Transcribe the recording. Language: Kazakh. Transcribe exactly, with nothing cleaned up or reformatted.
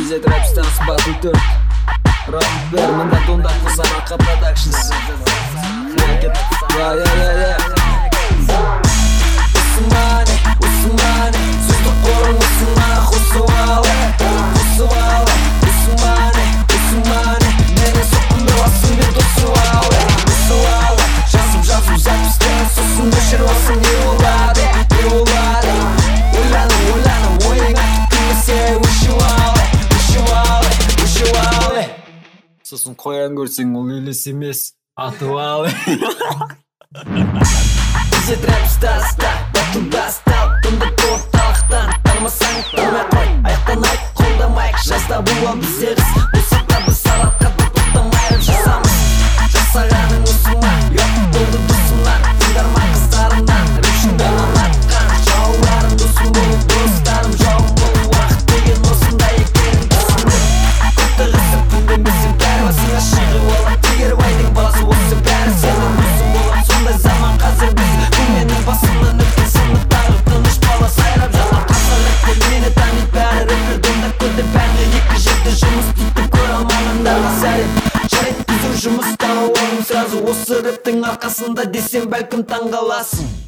Bize Trap Stars Battle dört Rapper mında dondak Kusaraka Productions Hareket Ya ya ya ya Usmane, Usmane Sütü korun Usmane Husuvale Husuvale Usmane, Usmane Mene sokun belasın bir dosuvale Husuvale Жазым жазым запистен сосын өшіріп алсың Еулады, еулады Ойланым, ойланым ойыңа түкілмесе өшіп алды Өшіп алды, өшіп алды Сосын қоян көрсең ол елес емес атып алды Bize Trap Stars'ta Battle Blast'ta Tımdık ortalıqtan Tanымасаң танымай қой Аяқтан айт қолда майк Жазда була бізде қыз Болсақ та біз сарапқа тоқтамай жасамыз Жасағаның осыма Йоқ болды досымнан Тыңдарман қыздарымнан Рүшіңдерін атқан Жауларым досым болып достарым Жауым болу уақыт деген осындай екенін түсіндім Көпті қысып күндемесің кәрі басыңа шығып алып Тегербайдың баласы осы бәрі сенің досым болып сондай заман қазір біз Бұл менің басымнан өткен сыныптағы тыныш бала сайрап жатыр қазақ рэптер мені танит бәрі рэпер донда көрді бәрі екі жерде жұмыс істейтін көре алмағандарға сәлем жарайды біз жұмыс тауып алдым сразу осы рэптің арқасында десем бәлкім таңғаласың